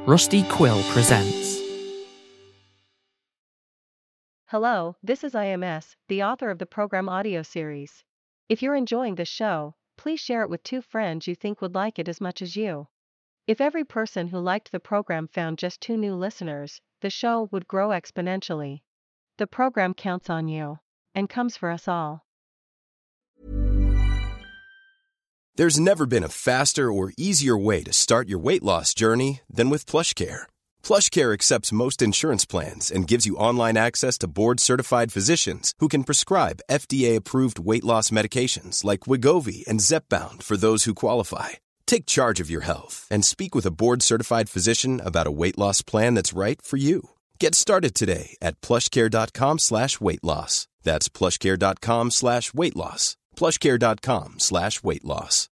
Rusty Quill presents. Hello, this is IMS, the author of the program audio series. If you're enjoying this show, please share it with 2 friends you think would like it as much as you. If every person who liked the program found just 2 new listeners, the show would grow exponentially. The program counts on you, and comes for us all. There's never been a faster or easier way to start your weight loss journey than with PlushCare. PlushCare accepts most insurance plans and gives you online access to board-certified physicians who can prescribe FDA-approved weight loss medications like Wegovy and Zepbound for those who qualify. Take charge of your health and speak with a board-certified physician about a weight loss plan that's right for you. Get started today at plushcare.com/weight loss. That's plushcare.com/weight loss. plushcare.com/weight loss.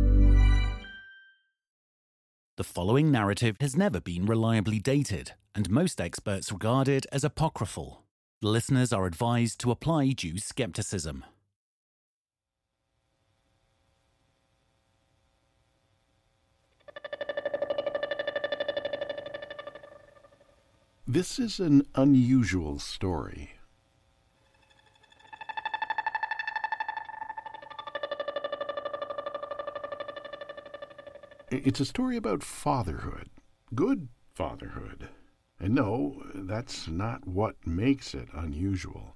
The following narrative has never been reliably dated, and most experts regard it as apocryphal. Listeners are advised to apply due skepticism. This is an unusual story. It's a story about fatherhood, good fatherhood. And no, that's not what makes it unusual.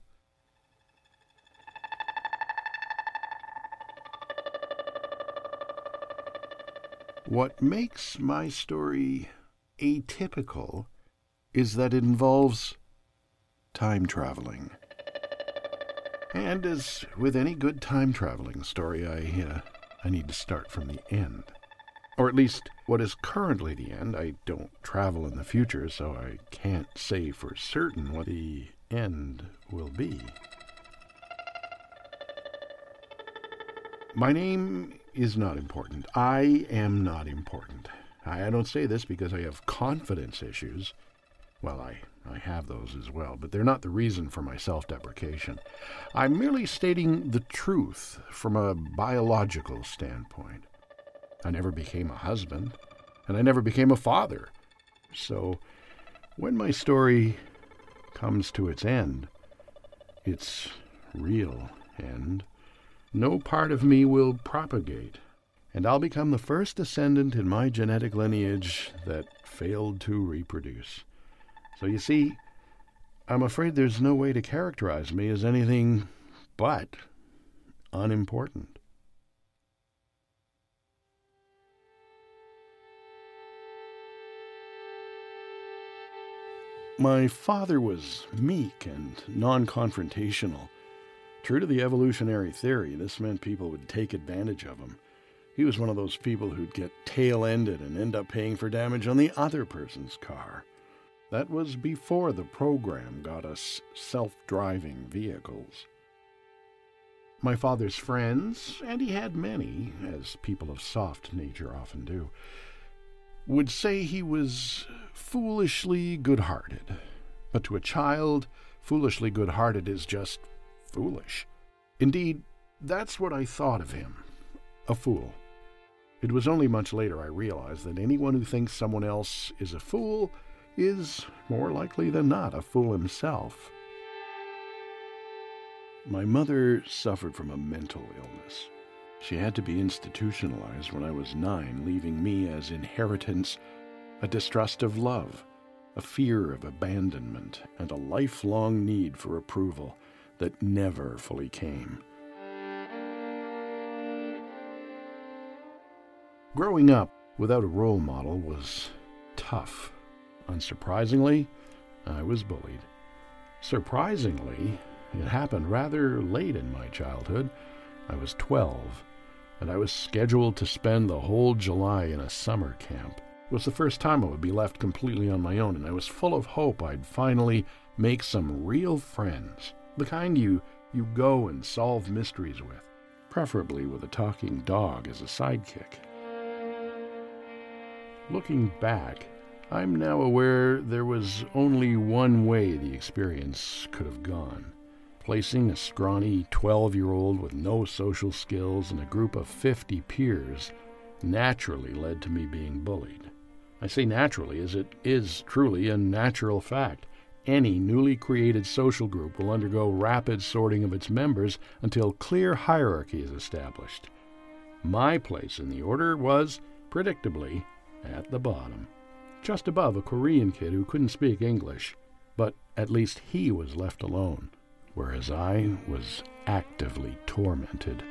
What makes my story atypical is that it involves time traveling. And as with any good time traveling story, I need to start from the end. Or at least what is currently the end. I don't travel in the future, so I can't say for certain what the end will be. My name is not important. I am not important. I don't say this because I have confidence issues. Well, I have those as well, but they're not the reason for my self-deprecation. I'm merely stating the truth from a biological standpoint. I never became a husband, and I never became a father. So when my story comes to its end, its real end, no part of me will propagate, and I'll become the first descendant in my genetic lineage that failed to reproduce. So you see, I'm afraid there's no way to characterize me as anything but unimportant. My father was meek and non-confrontational. True to the evolutionary theory, this meant people would take advantage of him. He was one of those people who'd get tail-ended and end up paying for damage on the other person's car. That was before the program got us self-driving vehicles. My father's friends, and he had many, as people of soft nature often do, would say he was foolishly good-hearted. But to a child, foolishly good-hearted is just foolish. Indeed, that's what I thought of him, a fool. It was only much later I realized that anyone who thinks someone else is a fool is, more likely than not, a fool himself. My mother suffered from a mental illness. She had to be institutionalized when I was 9, leaving me as inheritance a distrust of love, a fear of abandonment, and a lifelong need for approval that never fully came. Growing up without a role model was tough. Unsurprisingly, I was bullied. Surprisingly, it happened rather late in my childhood. I was 12, and I was scheduled to spend the whole July in a summer camp. It was the first time I would be left completely on my own, and I was full of hope I'd finally make some real friends, the kind you go and solve mysteries with, preferably with a talking dog as a sidekick. Looking back, I'm now aware there was only one way the experience could have gone. Placing a scrawny 12-year-old with no social skills in a group of 50 peers naturally led to me being bullied. I say naturally, as it is truly a natural fact. Any newly created social group will undergo rapid sorting of its members until clear hierarchy is established. My place in the order was, predictably, at the bottom, just above a Korean kid who couldn't speak English, but at least he was left alone, whereas I was actively tormented.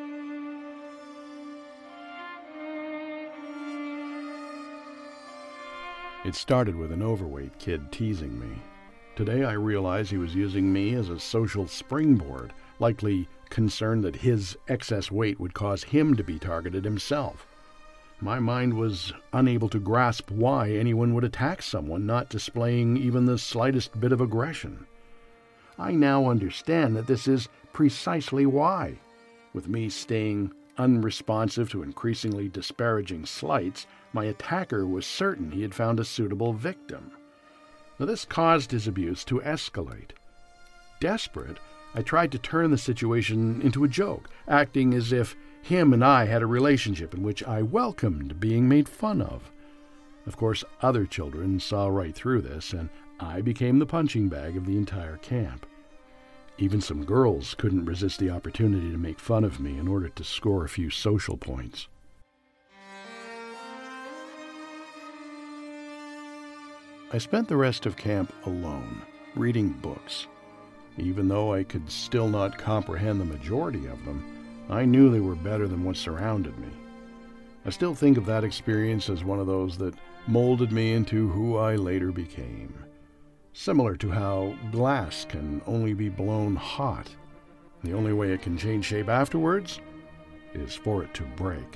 It started with an overweight kid teasing me. Today I realize he was using me as a social springboard, likely concerned that his excess weight would cause him to be targeted himself. My mind was unable to grasp why anyone would attack someone not displaying even the slightest bit of aggression. I now understand that this is precisely why. With me staying unresponsive to increasingly disparaging slights, my attacker was certain he had found a suitable victim. Now, this caused his abuse to escalate. Desperate, I tried to turn the situation into a joke, acting as if him and I had a relationship in which I welcomed being made fun of. Of course, other children saw right through this, and I became the punching bag of the entire camp. Even some girls couldn't resist the opportunity to make fun of me in order to score a few social points. I spent the rest of camp alone, reading books. Even though I could still not comprehend the majority of them, I knew they were better than what surrounded me. I still think of that experience as one of those that molded me into who I later became. Similar to how glass can only be blown hot. The only way it can change shape afterwards is for it to break.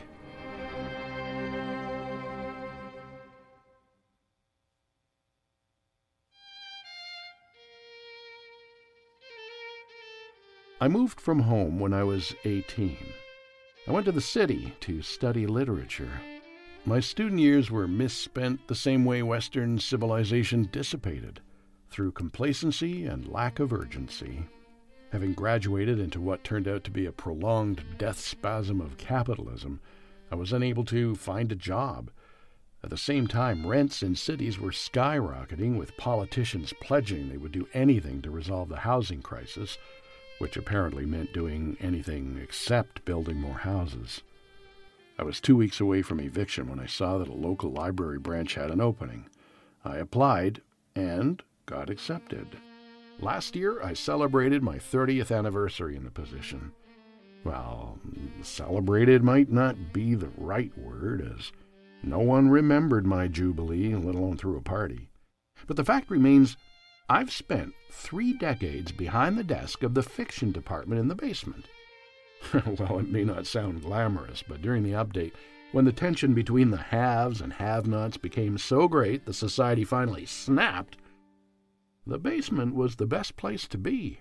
I moved from home when I was 18. I went to the city to study literature. My student years were misspent the same way Western civilization dissipated, through complacency and lack of urgency. Having graduated into what turned out to be a prolonged death spasm of capitalism, I was unable to find a job. At the same time, rents in cities were skyrocketing, with politicians pledging they would do anything to resolve the housing crisis, which apparently meant doing anything except building more houses. I was 2 weeks away from eviction when I saw that a local library branch had an opening. I applied and got accepted. Last year, I celebrated my 30th anniversary in the position. Well, celebrated might not be the right word, as no one remembered my jubilee, let alone threw a party. But the fact remains, I've spent 3 decades behind the desk of the fiction department in the basement. Well, it may not sound glamorous, but during the update, when the tension between the haves and have-nots became so great the society finally snapped, the basement was the best place to be.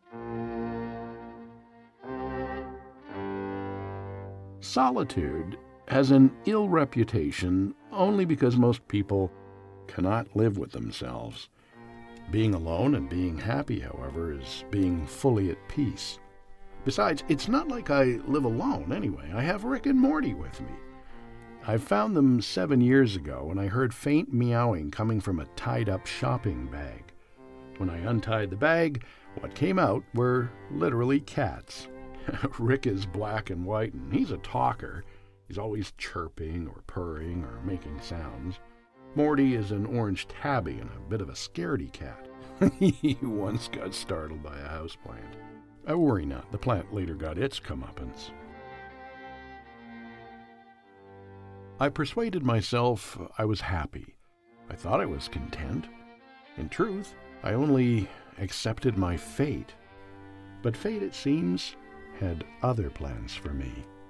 Solitude has an ill reputation only because most people cannot live with themselves. Being alone and being happy, however, is being fully at peace. Besides, it's not like I live alone anyway. I have Rick and Morty with me. I found them 7 years ago when I heard faint meowing coming from a tied-up shopping bag. When I untied the bag, what came out were literally cats. Rick is black and white, and he's a talker. He's always chirping or purring or making sounds. Morty is an orange tabby and a bit of a scaredy cat. He once got startled by a houseplant. I worry not, the plant later got its comeuppance. I persuaded myself I was happy. I thought I was content. In truth, I only accepted my fate. But fate, it seems, had other plans for me.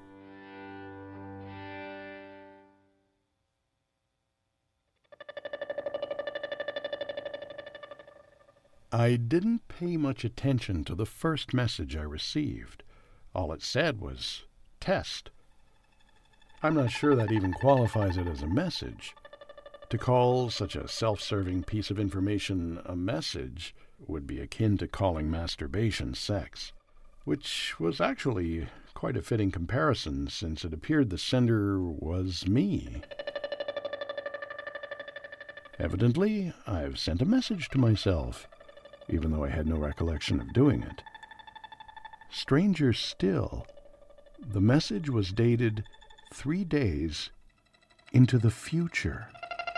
I didn't pay much attention to the first message I received. All it said was, test. I'm not sure that even qualifies it as a message. To call such a self-serving piece of information a message would be akin to calling masturbation sex, which was actually quite a fitting comparison since it appeared the sender was me. Evidently, I've sent a message to myself, even though I had no recollection of doing it. Stranger still, the message was dated 3 days into the future.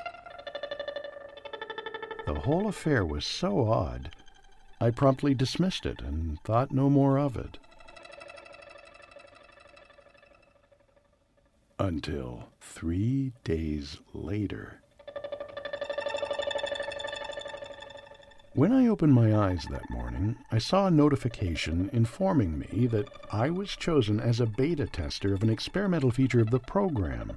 The whole affair was so odd, I promptly dismissed it and thought no more of it. Until 3 days later. When I opened my eyes that morning, I saw a notification informing me that I was chosen as a beta tester of an experimental feature of the program.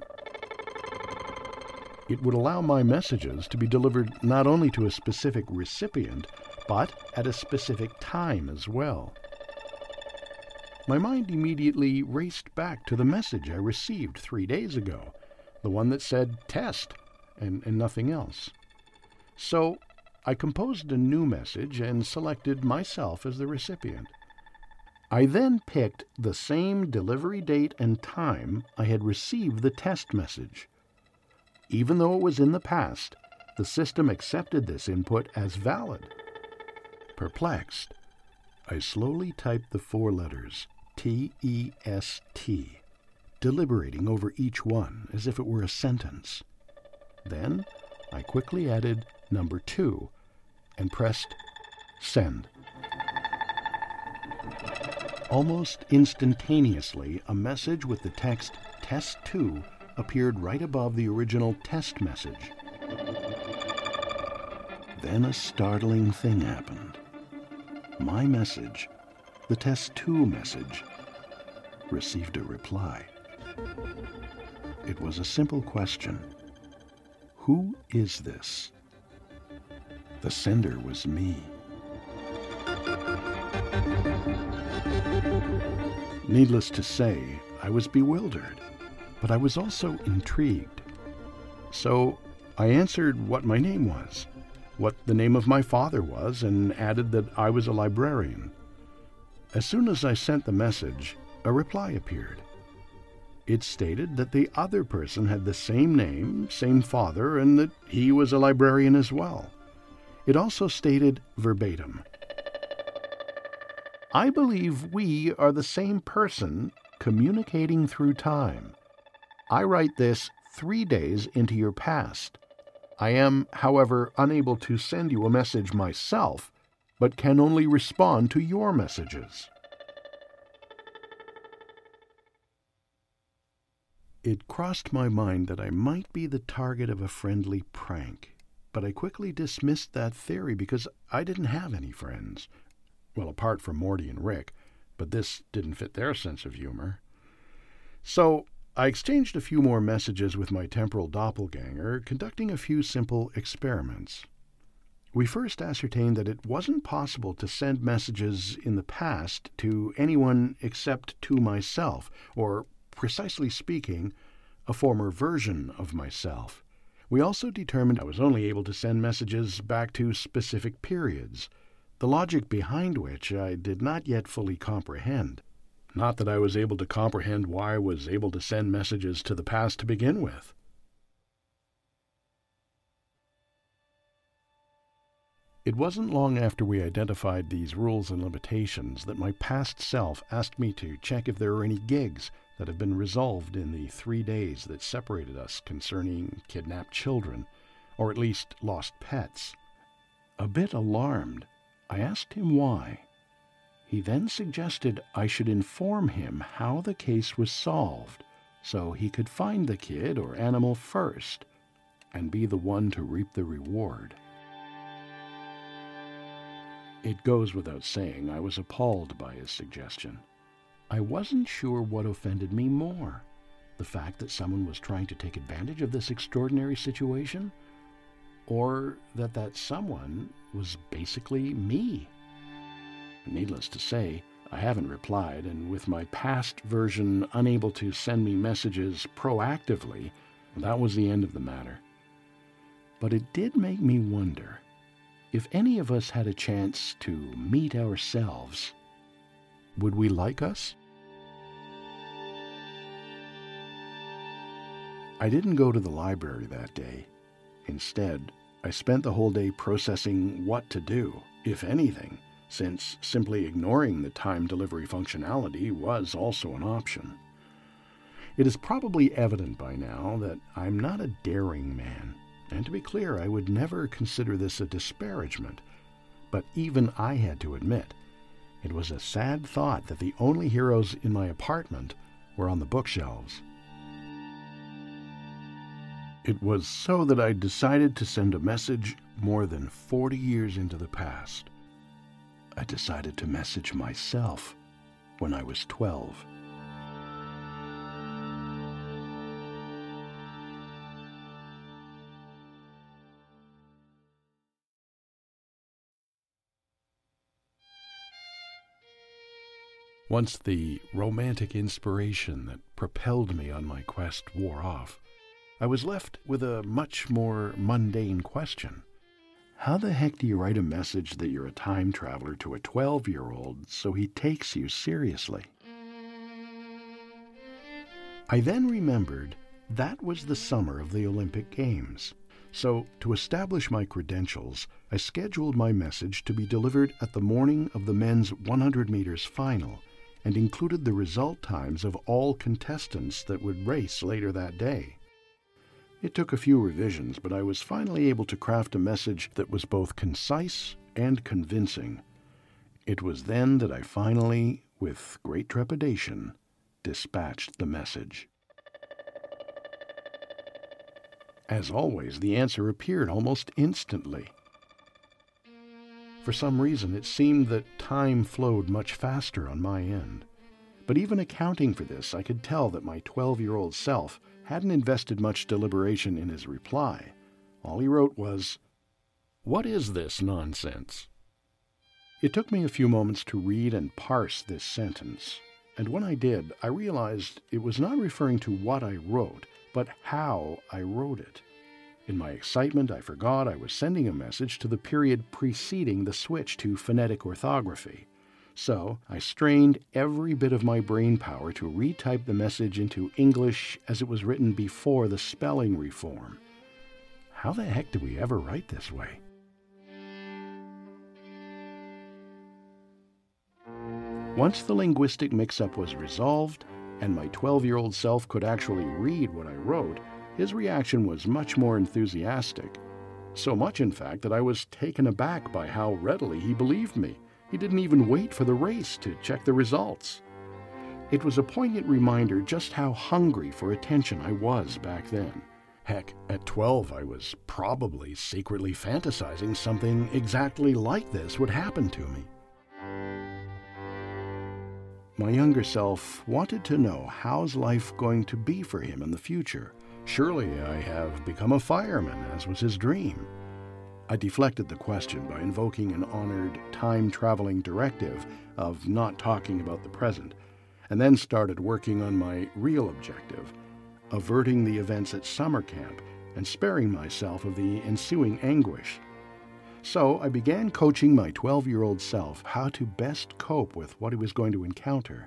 It would allow my messages to be delivered not only to a specific recipient, but at a specific time as well. My mind immediately raced back to the message I received 3 days ago, the one that said test and nothing else. So I composed a new message and selected myself as the recipient. I then picked the same delivery date and time I had received the test message. Even though it was in the past, the system accepted this input as valid. Perplexed, I slowly typed the 4 letters T-E-S-T, deliberating over each one as if it were a sentence. Then I quickly added number 2 and pressed send. Almost instantaneously, a message with the text Test 2 appeared right above the original test message. Then a startling thing happened. My message, the Test 2 message, received a reply. It was a simple question. Who is this? The sender was me. Needless to say, I was bewildered, but I was also intrigued. So I answered what my name was, what the name of my father was, and added that I was a librarian. As soon as I sent the message, a reply appeared. It stated that the other person had the same name, same father, and that he was a librarian as well. It also stated verbatim, "I believe we are the same person communicating through time. I write this 3 days into your past. I am, however, unable to send you a message myself, but can only respond to your messages." It crossed my mind that I might be the target of a friendly prank, but I quickly dismissed that theory because I didn't have any friends. Well, apart from Morty and Rick, but this didn't fit their sense of humor. So I exchanged a few more messages with my temporal doppelganger, conducting a few simple experiments. We first ascertained that it wasn't possible to send messages in the past to anyone except to myself, or, precisely speaking, a former version of myself. We also determined I was only able to send messages back to specific periods, the logic behind which I did not yet fully comprehend. Not that I was able to comprehend why I was able to send messages to the past to begin with. It wasn't long after we identified these rules and limitations that my past self asked me to check if there were any gigs that have been resolved in the 3 days that separated us concerning kidnapped children, or at least lost pets. A bit alarmed, I asked him why. He then suggested I should inform him how the case was solved, so he could find the kid or animal first, and be the one to reap the reward. It goes without saying I was appalled by his suggestion. I wasn't sure what offended me more, the fact that someone was trying to take advantage of this extraordinary situation, or that someone was basically me. Needless to say, I haven't replied, and with my past version unable to send me messages proactively, that was the end of the matter. But it did make me wonder, if any of us had a chance to meet ourselves, would we like us? I didn't go to the library that day. Instead, I spent the whole day processing what to do, if anything, since simply ignoring the time delivery functionality was also an option. It is probably evident by now that I'm not a daring man, and to be clear, I would never consider this a disparagement, but even I had to admit it was a sad thought that the only heroes in my apartment were on the bookshelves. It was so that I decided to send a message more than 40 years into the past. I decided to message myself when I was 12. Once the romantic inspiration that propelled me on my quest wore off, I was left with a much more mundane question. How the heck do you write a message that you're a time traveler to a 12-year-old so he takes you seriously? I then remembered that was the summer of the Olympic Games. So, to establish my credentials, I scheduled my message to be delivered at the morning of the men's 100 meters final and included the result times of all contestants that would race later that day. It took a few revisions, but I was finally able to craft a message that was both concise and convincing. It was then that I finally, with great trepidation, dispatched the message. As always, the answer appeared almost instantly. For some reason, it seemed that time flowed much faster on my end. But even accounting for this, I could tell that my 12-year-old self hadn't invested much deliberation in his reply. All he wrote was, "What is this nonsense?" It took me a few moments to read and parse this sentence, and when I did, I realized it was not referring to what I wrote, but how I wrote it. In my excitement, I forgot I was sending a message to the period preceding the switch to phonetic orthography. So I strained every bit of my brain power to retype the message into English as it was written before the spelling reform. How the heck do we ever write this way? Once the linguistic mix-up was resolved, and my 12-year-old self could actually read what I wrote, his reaction was much more enthusiastic. So much, in fact, that I was taken aback by how readily he believed me. He didn't even wait for the race to check the results. It was a poignant reminder just how hungry for attention I was back then. Heck, at 12 I was probably secretly fantasizing something exactly like this would happen to me. My younger self wanted to know how's life going to be for him in the future. Surely I have become a fireman, as was his dream. I deflected the question by invoking an honored time-traveling directive of not talking about the present, and then started working on my real objective, averting the events at summer camp and sparing myself of the ensuing anguish. So I began coaching my 12-year-old self how to best cope with what he was going to encounter.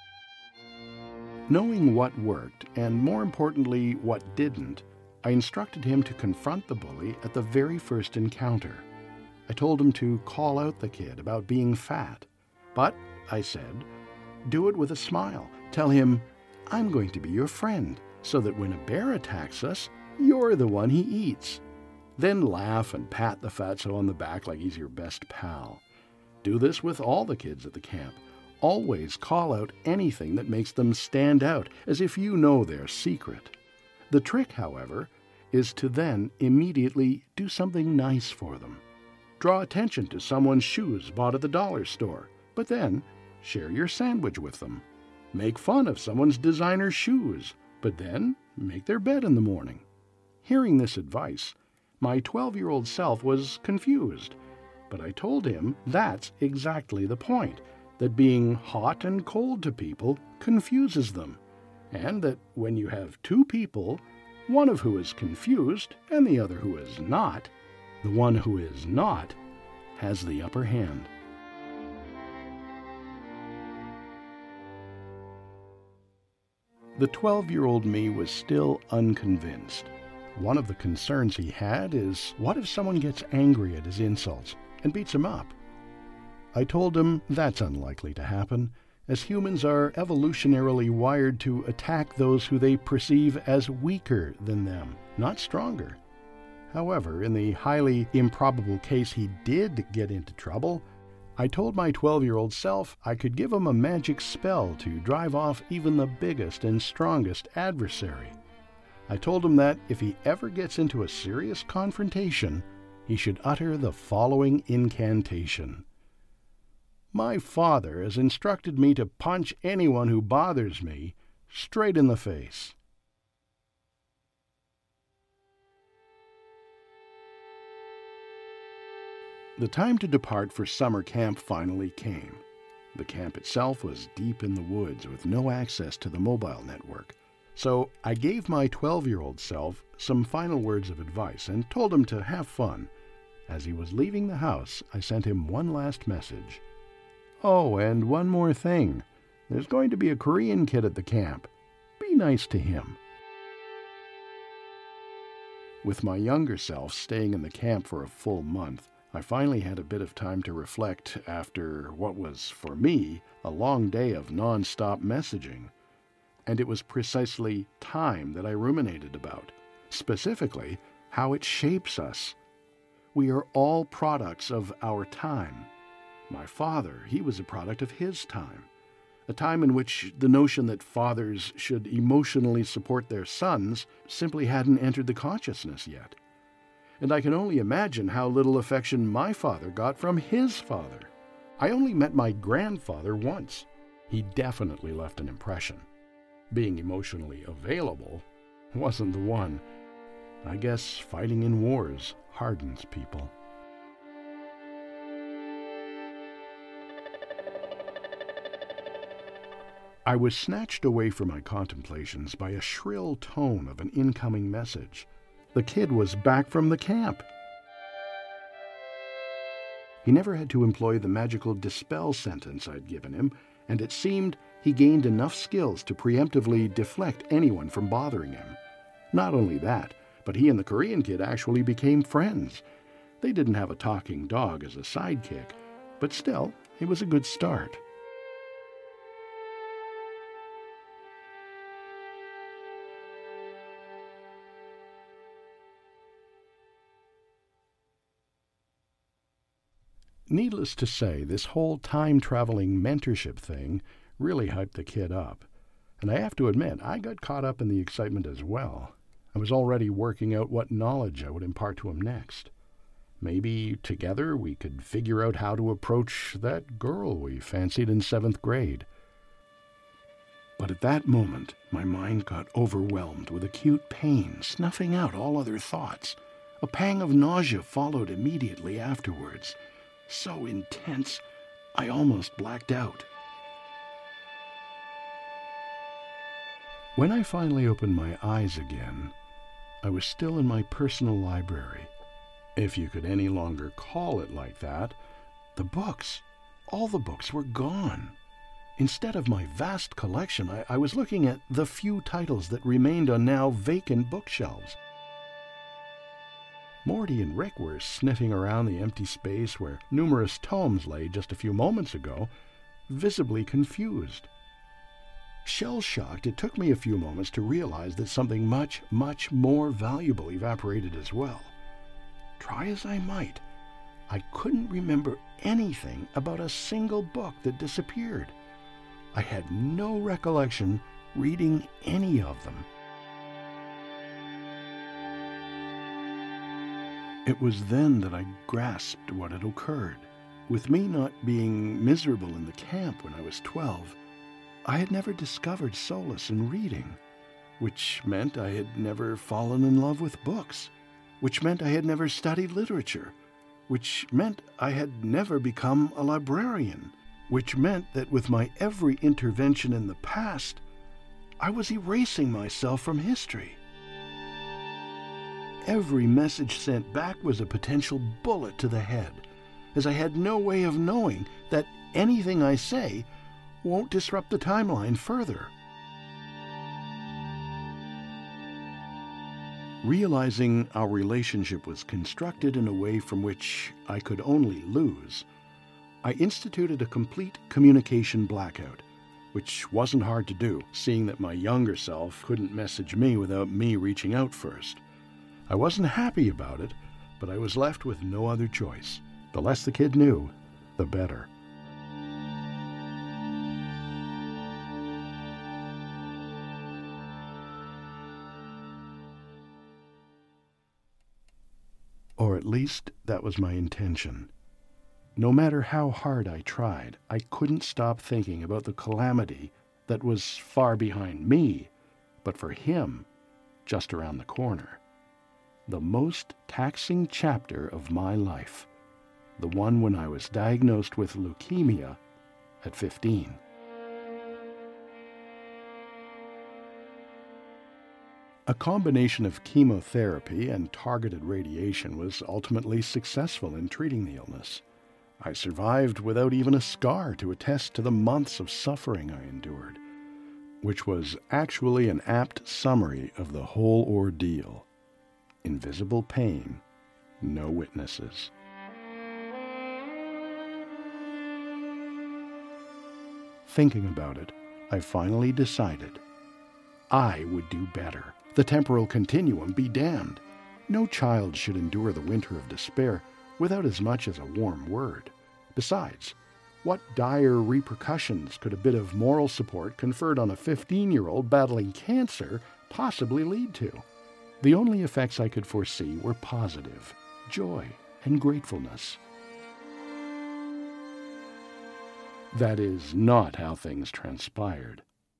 Knowing what worked, and more importantly, what didn't, I instructed him to confront the bully at the very first encounter. I told him to call out the kid about being fat. But, I said, do it with a smile. Tell him, I'm going to be your friend, so that when a bear attacks us, you're the one he eats. Then laugh and pat the fatso on the back like he's your best pal. Do this with all the kids at the camp. Always call out anything that makes them stand out, as if you know their secret. The trick, however, is to then immediately do something nice for them. Draw attention to someone's shoes bought at the dollar store, but then share your sandwich with them. Make fun of someone's designer shoes, but then make their bed in the morning. Hearing this advice, my 12-year-old self was confused, but I told him that's exactly the point, that being hot and cold to people confuses them, and that when you have two people, one of who is confused and the other who is not, the one who is not has the upper hand. The 12-year-old me was still unconvinced. One of the concerns he had is, what if someone gets angry at his insults and beats him up? I told him that's unlikely to happen, as humans are evolutionarily wired to attack those who they perceive as weaker than them, not stronger. However, in the highly improbable case he did get into trouble, I told my 12-year-old self I could give him a magic spell to drive off even the biggest and strongest adversary. I told him that if he ever gets into a serious confrontation, he should utter the following incantation. My father has instructed me to punch anyone who bothers me straight in the face. The time to depart for summer camp finally came. The camp itself was deep in the woods with no access to the mobile network. So I gave my 12-year-old self some final words of advice and told him to have fun. As he was leaving the house, I sent him one last message. Oh, and one more thing. There's going to be a Korean kid at the camp. Be nice to him. With my younger self staying in the camp for a full month, I finally had a bit of time to reflect after what was, for me, a long day of non-stop messaging. And it was precisely time that I ruminated about, specifically how it shapes us. We are all products of our time. My father, he was a product of his time, a time in which the notion that fathers should emotionally support their sons simply hadn't entered the consciousness yet. And I can only imagine how little affection my father got from his father. I only met my grandfather once. He definitely left an impression. Being emotionally available wasn't the one. I guess fighting in wars hardens people. I was snatched away from my contemplations by a shrill tone of an incoming message. The kid was back from the camp. He never had to employ the magical dispel sentence I'd given him, and it seemed he gained enough skills to preemptively deflect anyone from bothering him. Not only that, but he and the Korean kid actually became friends. They didn't have a talking dog as a sidekick, but still, it was a good start. Needless to say, this whole time-traveling mentorship thing really hyped the kid up. And I have to admit, I got caught up in the excitement as well. I was already working out what knowledge I would impart to him next. Maybe together we could figure out how to approach that girl we fancied in 7th grade. But at that moment, my mind got overwhelmed with acute pain, snuffing out all other thoughts. A pang of nausea followed immediately afterwards. So intense, I almost blacked out. When I finally opened my eyes again, I was still in my personal library. If you could any longer call it like that, the books, all the books were gone. Instead of my vast collection, I was looking at the few titles that remained on now vacant bookshelves. Morty and Rick were sniffing around the empty space where numerous tomes lay just a few moments ago, visibly confused. Shell-shocked, it took me a few moments to realize that something much, much more valuable evaporated as well. Try as I might, I couldn't remember anything about a single book that disappeared. I had no recollection reading any of them. It was then that I grasped what had occurred. With me not being miserable in the camp when I was 12, I had never discovered solace in reading, which meant I had never fallen in love with books, which meant I had never studied literature, which meant I had never become a librarian, which meant that with my every intervention in the past, I was erasing myself from history. Every message sent back was a potential bullet to the head, as I had no way of knowing that anything I say won't disrupt the timeline further. Realizing our relationship was constructed in a way from which I could only lose, I instituted a complete communication blackout, which wasn't hard to do, seeing that my younger self couldn't message me without me reaching out first. I wasn't happy about it, but I was left with no other choice. The less the kid knew, the better. Or at least that was my intention. No matter how hard I tried, I couldn't stop thinking about the calamity that was far behind me, but for him, just around the corner. The most taxing chapter of my life, the one when I was diagnosed with leukemia at 15. A combination of chemotherapy and targeted radiation was ultimately successful in treating the illness. I survived without even a scar to attest to the months of suffering I endured, which was actually an apt summary of the whole ordeal. Invisible pain, no witnesses. Thinking about it, I finally decided I would do better. The temporal continuum be damned. No child should endure the winter of despair without as much as a warm word. Besides, what dire repercussions could a bit of moral support conferred on a 15-year-old battling cancer possibly lead to? The only effects I could foresee were positive, joy, and gratefulness. That is not how things transpired.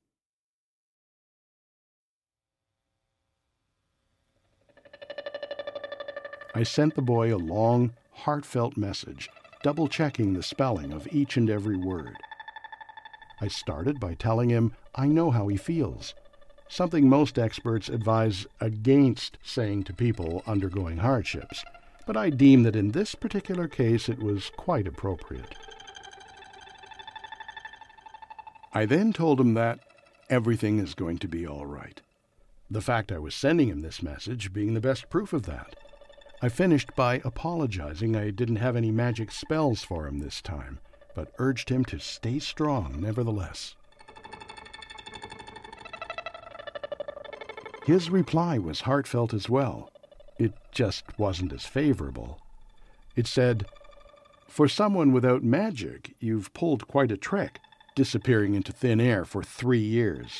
I sent the boy a long, heartfelt message, double-checking the spelling of each and every word. I started by telling him I know how he feels, something most experts advise against saying to people undergoing hardships, but I deem that in this particular case it was quite appropriate. I then told him that everything is going to be all right, the fact I was sending him this message being the best proof of that. I finished by apologizing I didn't have any magic spells for him this time, but urged him to stay strong nevertheless. His reply was heartfelt as well. It just wasn't as favorable. It said, "For someone without magic, you've pulled quite a trick, disappearing into thin air for 3 years."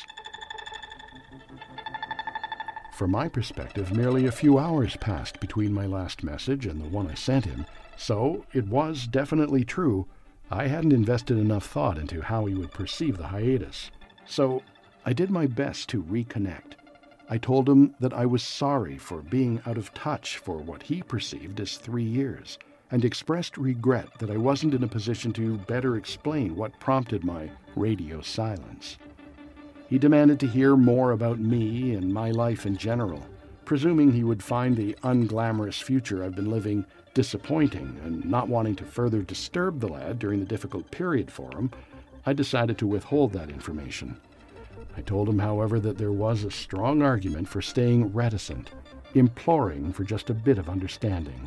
From my perspective, merely a few hours passed between my last message and the one I sent him, so it was definitely true. I hadn't invested enough thought into how he would perceive the hiatus. So I did my best to reconnect. I told him that I was sorry for being out of touch for what he perceived as 3 years, and expressed regret that I wasn't in a position to better explain what prompted my radio silence. He demanded to hear more about me and my life in general, presuming he would find the unglamorous future I've been living disappointing, and not wanting to further disturb the lad during the difficult period for him, I decided to withhold that information. I told him, however, that there was a strong argument for staying reticent, imploring for just a bit of understanding.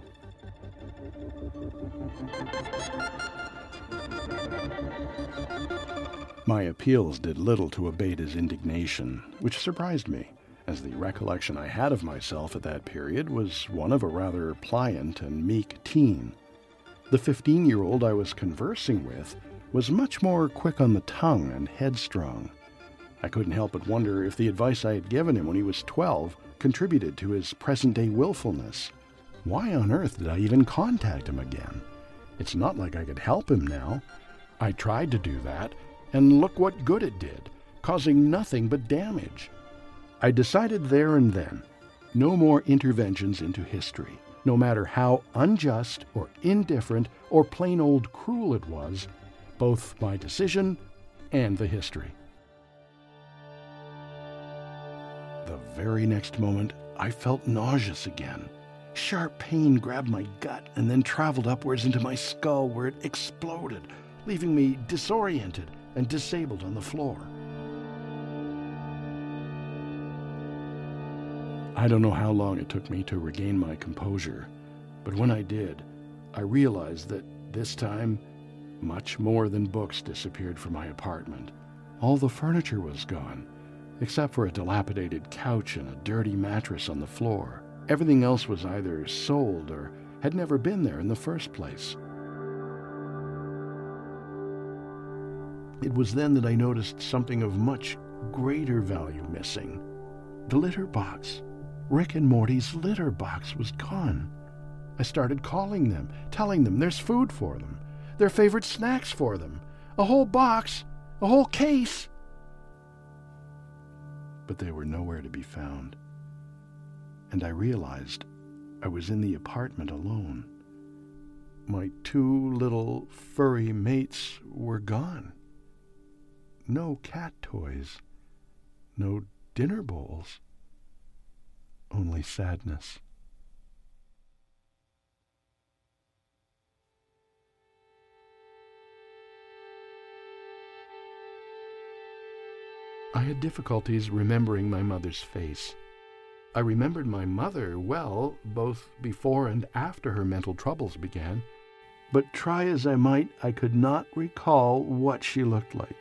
My appeals did little to abate his indignation, which surprised me, as the recollection I had of myself at that period was one of a rather pliant and meek teen. The 15-year-old I was conversing with was much more quick on the tongue and headstrong. I couldn't help but wonder if the advice I had given him when he was 12 contributed to his present-day willfulness. Why on earth did I even contact him again? It's not like I could help him now. I tried to do that, and look what good it did, causing nothing but damage. I decided there and then, no more interventions into history, no matter how unjust or indifferent or plain old cruel it was, both my decision and the history. The very next moment, I felt nauseous again. Sharp pain grabbed my gut and then traveled upwards into my skull, where it exploded, leaving me disoriented and disabled on the floor. I don't know how long it took me to regain my composure, but when I did, I realized that this time, much more than books disappeared from my apartment. All the furniture was gone, except for a dilapidated couch and a dirty mattress on the floor. Everything else was either sold or had never been there in the first place. It was then that I noticed something of much greater value missing. The litter box. Rick and Morty's litter box was gone. I started calling them, telling them there's food for them, their favorite snacks for them, a whole box, a whole case. But they were nowhere to be found. And I realized I was in the apartment alone. My two little furry mates were gone. No cat toys, no dinner bowls, only sadness. I had difficulties remembering my mother's face. I remembered my mother well, both before and after her mental troubles began, but try as I might, I could not recall what she looked like.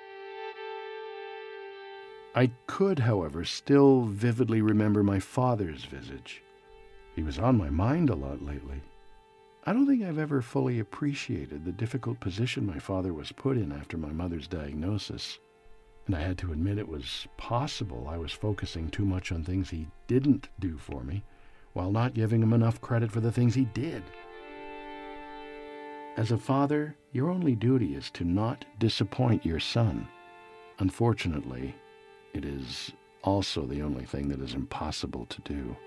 I could, however, still vividly remember my father's visage. He was on my mind a lot lately. I don't think I've ever fully appreciated the difficult position my father was put in after my mother's diagnosis. And I had to admit it was possible I was focusing too much on things he didn't do for me, while not giving him enough credit for the things he did. As a father, your only duty is to not disappoint your son. Unfortunately, it is also the only thing that is impossible to do.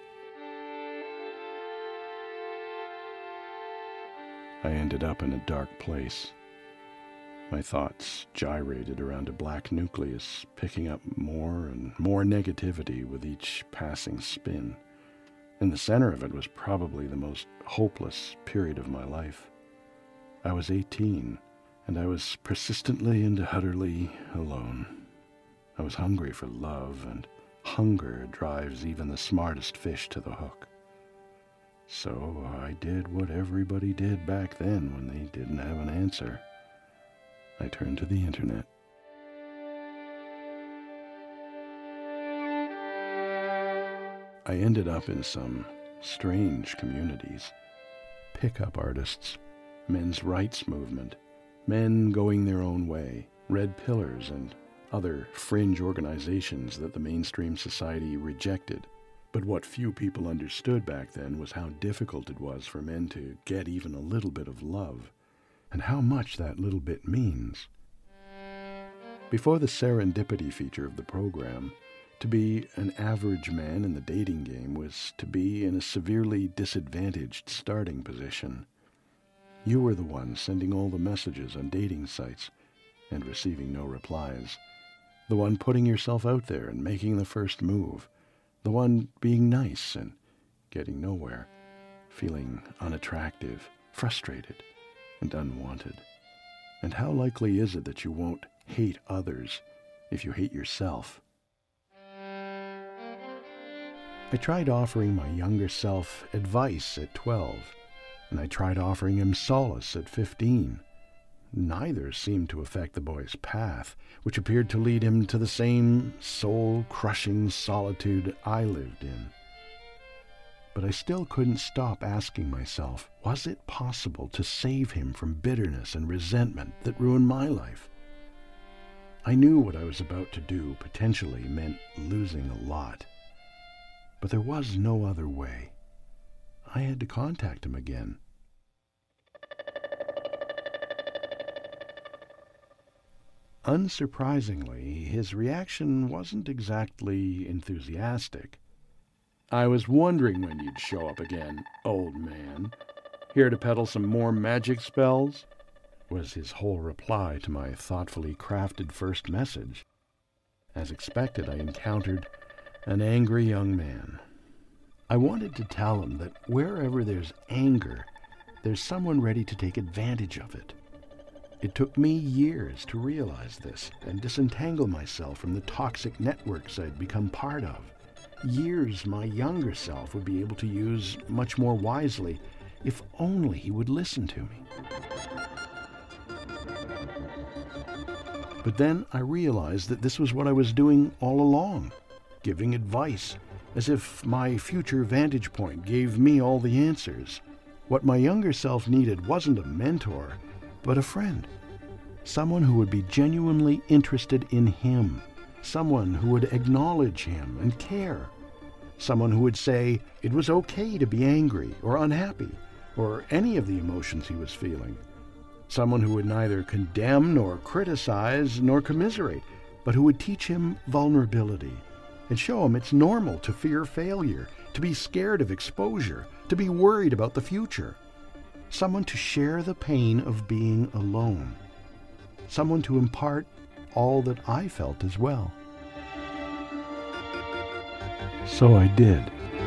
I ended up in a dark place. My thoughts gyrated around a black nucleus, picking up more and more negativity with each passing spin. In the center of it was probably the most hopeless period of my life. I was 18, and I was persistently and utterly alone. I was hungry for love, and hunger drives even the smartest fish to the hook. So I did what everybody did back then when they didn't have an answer. I turned to the internet. I ended up in some strange communities. Pickup artists, men's rights movement, men going their own way, Red Pillars, and other fringe organizations that the mainstream society rejected. But what few people understood back then was how difficult it was for men to get even a little bit of love, and how much that little bit means. Before the serendipity feature of the program, to be an average man in the dating game was to be in a severely disadvantaged starting position. You were the one sending all the messages on dating sites and receiving no replies. The one putting yourself out there and making the first move. The one being nice and getting nowhere, feeling unattractive, frustrated, and unwanted. And how likely is it that you won't hate others if you hate yourself? I tried offering my younger self advice at 12, and I tried offering him solace at 15. Neither seemed to affect the boy's path, which appeared to lead him to the same soul-crushing solitude I lived in. But I still couldn't stop asking myself, was it possible to save him from bitterness and resentment that ruined my life? I knew what I was about to do potentially meant losing a lot. But there was no other way. I had to contact him again. Unsurprisingly, his reaction wasn't exactly enthusiastic. "I was wondering when you'd show up again, old man. Here to peddle some more magic spells?" was his whole reply to my thoughtfully crafted first message. As expected, I encountered an angry young man. I wanted to tell him that wherever there's anger, there's someone ready to take advantage of it. It took me years to realize this and disentangle myself from the toxic networks I'd become part of. years my younger self would be able to use much more wisely if only he would listen to me. But then I realized that this was what I was doing all along, giving advice, as if my future vantage point gave me all the answers. What my younger self needed wasn't a mentor, but a friend. Someone who would be genuinely interested in him. Someone who would acknowledge him and care. Someone who would say it was okay to be angry or unhappy, or any of the emotions he was feeling. Someone who would neither condemn nor criticize nor commiserate, but who would teach him vulnerability and show him it's normal to fear failure, to be scared of exposure, to be worried about the future. Someone to share the pain of being alone. Someone to impart all that I felt as well. So I did.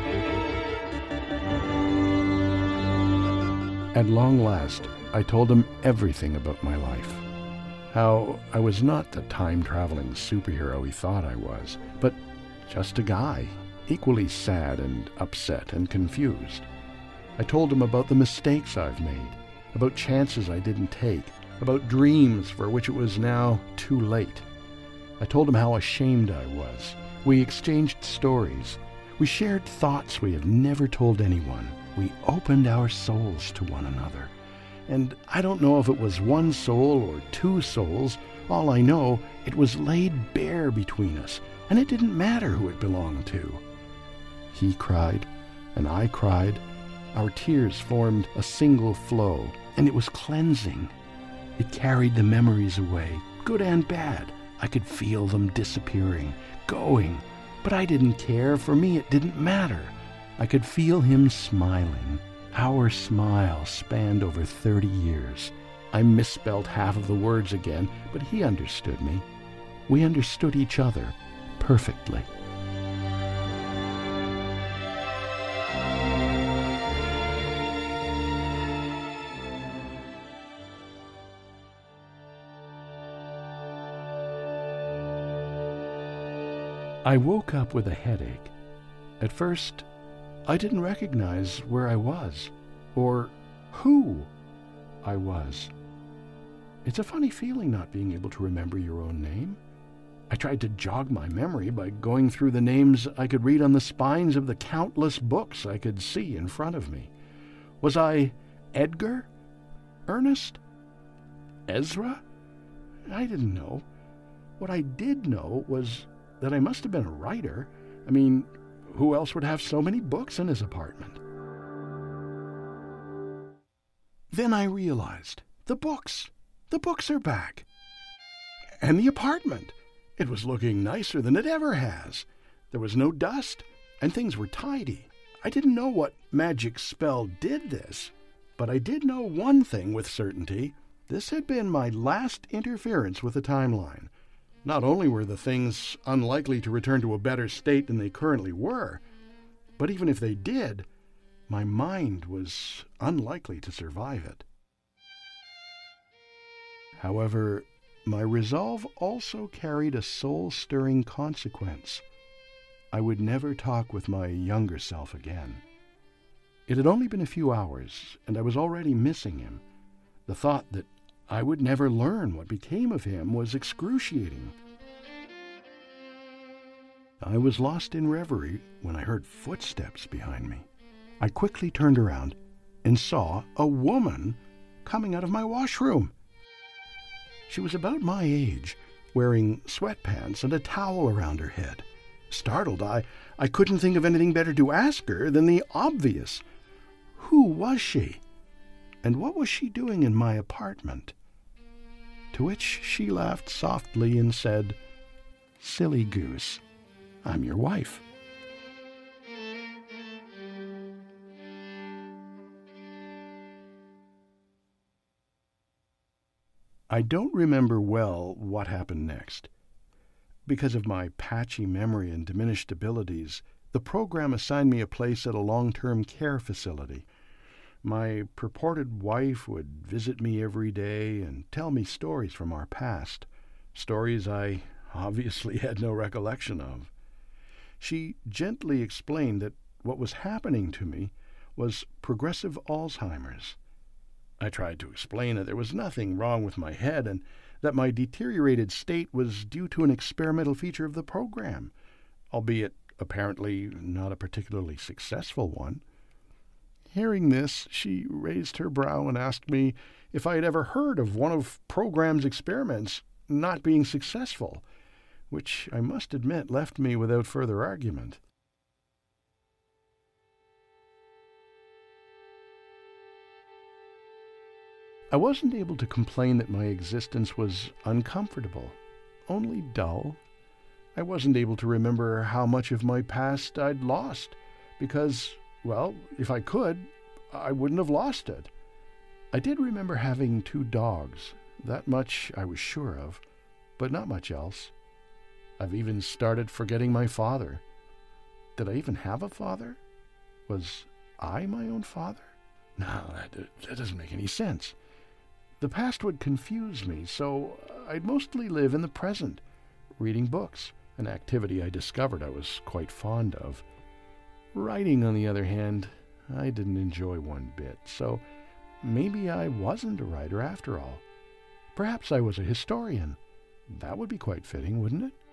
At long last, I told him everything about my life. How I was not the time-traveling superhero he thought I was, but just a guy, equally sad and upset and confused. I told him about the mistakes I've made, about chances I didn't take, about dreams for which it was now too late. I told him how ashamed I was. We exchanged stories. We shared thoughts we have never told anyone. We opened our souls to one another. And I don't know if it was one soul or two souls. All I know, it was laid bare between us, and it didn't matter who it belonged to. He cried, and I cried. Our tears formed a single flow, and it was cleansing. It carried the memories away, good and bad. I could feel them disappearing, going, but I didn't care. For me, it didn't matter. I could feel him smiling. Our smile spanned over 30 years. I misspelled half of the words again, but he understood me. We understood each other perfectly. I woke up with a headache. At first, I didn't recognize where I was, or who I was. It's a funny feeling not being able to remember your own name. I tried to jog my memory by going through the names I could read on the spines of the countless books I could see in front of me. Was I Edgar? Ernest? Ezra? I didn't know. What I did know was that I must have been a writer. I mean, who else would have so many books in his apartment? Then I realized, the books are back. And the apartment. It was looking nicer than it ever has. There was no dust, and things were tidy. I didn't know what magic spell did this, but I did know one thing with certainty. This had been my last interference with the timeline. Not only were the things unlikely to return to a better state than they currently were, but even if they did, my mind was unlikely to survive it. However, my resolve also carried a soul-stirring consequence. I would never talk with my younger self again. It had only been a few hours, and I was already missing him. The thought that I would never learn what became of him was excruciating. I was lost in reverie when I heard footsteps behind me. I quickly turned around and saw a woman coming out of my washroom. She was about my age, wearing sweatpants and a towel around her head. Startled, I couldn't think of anything better to ask her than the obvious. Who was she? And what was she doing in my apartment? To which she laughed softly and said, "Silly goose, I'm your wife." I don't remember well what happened next. Because of my patchy memory and diminished abilities, the program assigned me a place at a long-term care facility. My purported wife would visit me every day and tell me stories from our past, stories I obviously had no recollection of. She gently explained that what was happening to me was progressive Alzheimer's. I tried to explain that there was nothing wrong with my head and that my deteriorated state was due to an experimental feature of the program, albeit apparently not a particularly successful one. Hearing this, she raised her brow and asked me if I had ever heard of one of program's experiments not being successful, which I must admit left me without further argument. I wasn't able to complain that my existence was uncomfortable, only dull. I wasn't able to remember how much of my past I'd lost, because, well, if I could, I wouldn't have lost it. I did remember having 2 dogs, that much I was sure of, but not much else. I've even started forgetting my father. Did I even have a father? Was I my own father? No, that doesn't make any sense. The past would confuse me, so I'd mostly live in the present, reading books, an activity I discovered I was quite fond of. Writing, on the other hand, I didn't enjoy one bit, so maybe I wasn't a writer after all. Perhaps I was a historian. That would be quite fitting, wouldn't it?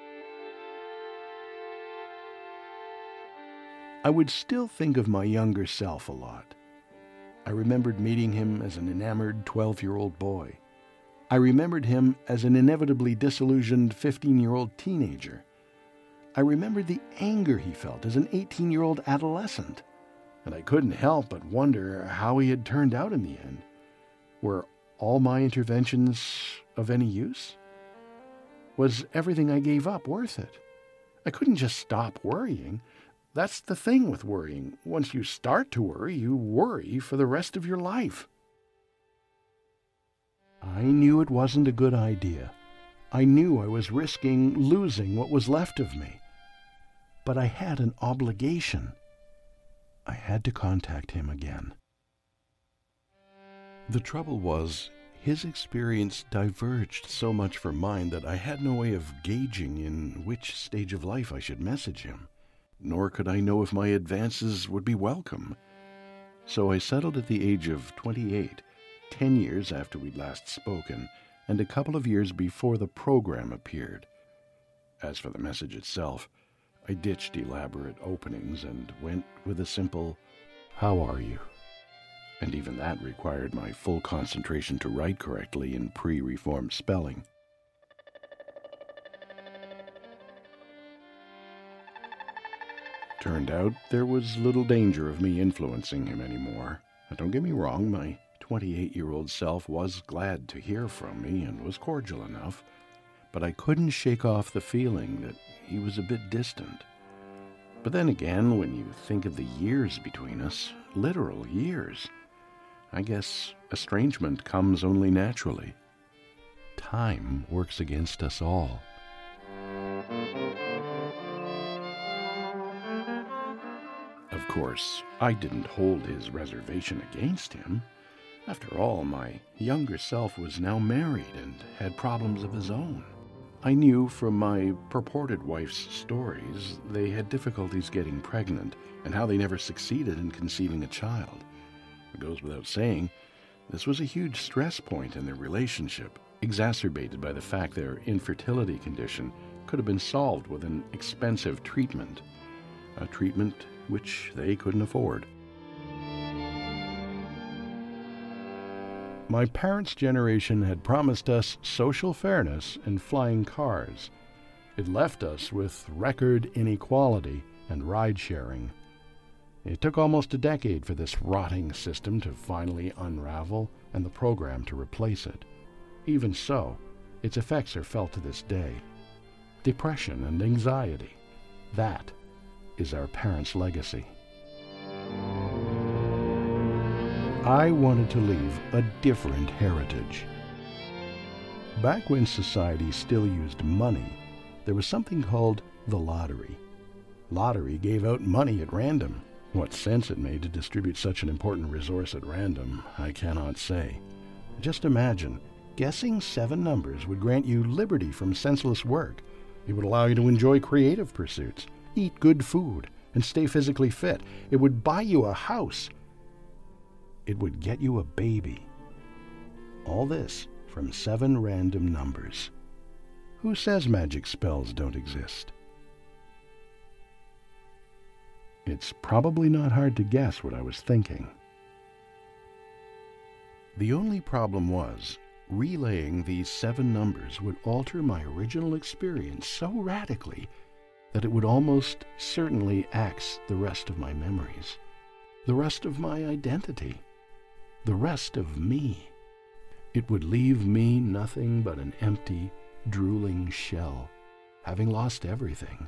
I would still think of my younger self a lot. I remembered meeting him as an enamored 12-year-old boy. I remembered him as an inevitably disillusioned 15-year-old teenager. I remembered the anger he felt as an 18-year-old adolescent, and I couldn't help but wonder how he had turned out in the end. Were all my interventions of any use? Was everything I gave up worth it? I couldn't just stop worrying. That's the thing with worrying. Once you start to worry, you worry for the rest of your life. I knew it wasn't a good idea. I knew I was risking losing what was left of me. But I had an obligation. I had to contact him again. The trouble was, his experience diverged so much from mine that I had no way of gauging in which stage of life I should message him. Nor could I know if my advances would be welcome. So I settled at the age of 28, 10 years after we'd last spoken, and a couple of years before the program appeared. As for the message itself, I ditched elaborate openings and went with a simple, "How are you?" And even that required my full concentration to write correctly in pre-reformed spelling. Turned out there was little danger of me influencing him anymore. Now, don't get me wrong, my 28-year-old self was glad to hear from me and was cordial enough, but I couldn't shake off the feeling that he was a bit distant. But then again, when you think of the years between us, literal years, I guess estrangement comes only naturally. Time works against us all. Of course, I didn't hold his reservation against him. After all, my younger self was now married and had problems of his own. I knew from my purported wife's stories they had difficulties getting pregnant and how they never succeeded in conceiving a child. It goes without saying, this was a huge stress point in their relationship, exacerbated by the fact their infertility condition could have been solved with an expensive treatment, a treatment which they couldn't afford. My parents' generation had promised us social fairness and flying cars. It left us with record inequality and ride-sharing. It took almost a decade for this rotting system to finally unravel and the program to replace it. Even so, its effects are felt to this day. Depression and anxiety. That is our parents' legacy. I wanted to leave a different heritage. Back when society still used money, there was something called the lottery. Lottery gave out money at random. What sense it made to distribute such an important resource at random, I cannot say. Just imagine, guessing 7 numbers would grant you liberty from senseless work. It would allow you to enjoy creative pursuits, eat good food, and stay physically fit. It would buy you a house. It would get you a baby. All this from 7 random numbers. Who says magic spells don't exist? It's probably not hard to guess what I was thinking. The only problem was, relaying these 7 numbers would alter my original experience so radically that it would almost certainly axe the rest of my memories, the rest of my identity, the rest of me. It would leave me nothing but an empty, drooling shell, having lost everything.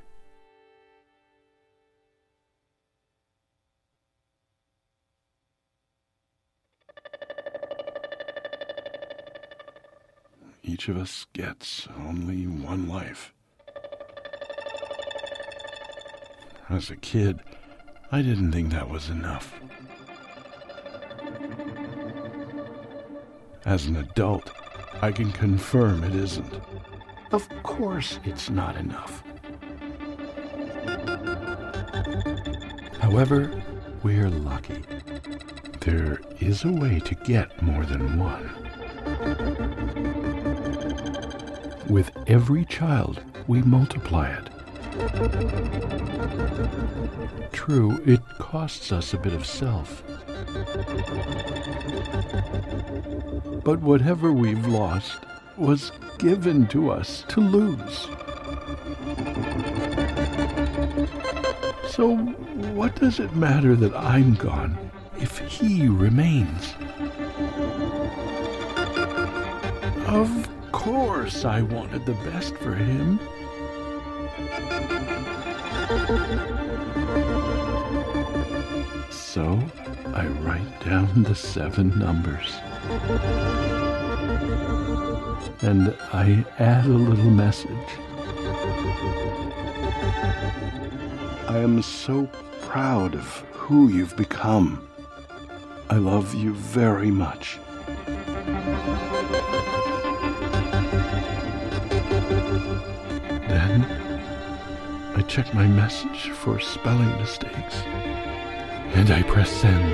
Each of us gets only one life. As a kid, I didn't think that was enough. As an adult, I can confirm it isn't. Of course it's not enough. However, we're lucky. There is a way to get more than one. With every child, we multiply it. True, it costs us a bit of self. But whatever we've lost was given to us to lose. So what does it matter that I'm gone if he remains? Of course I wanted the best for him. So I write down the 7 numbers. And I add a little message. I am so proud of who you've become. I love you very much. Then I check my message for spelling mistakes, and I press send.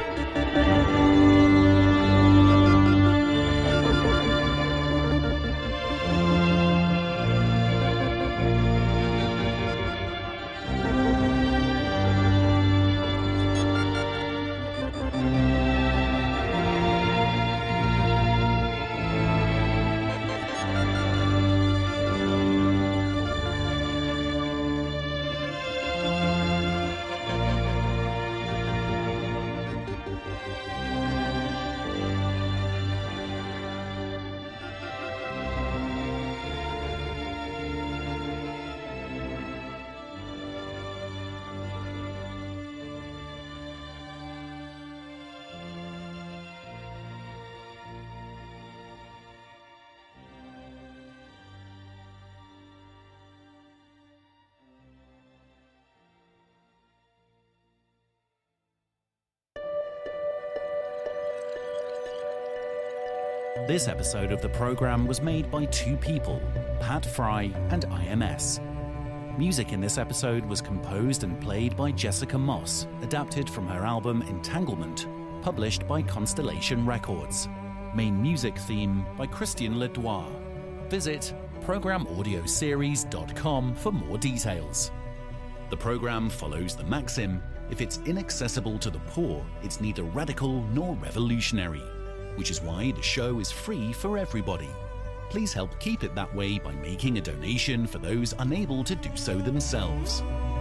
This episode of the program was made by 2 people, Pat Fry and IMS. Music in this episode was composed and played by Jessica Moss, adapted from her album Entanglement, published by Constellation Records. Main music theme by Christian Ledoir. Visit programaudioseries.com for more details. The program follows the maxim, if it's inaccessible to the poor, it's neither radical nor revolutionary, which is why the show is free for everybody. Please help keep it that way by making a donation for those unable to do so themselves.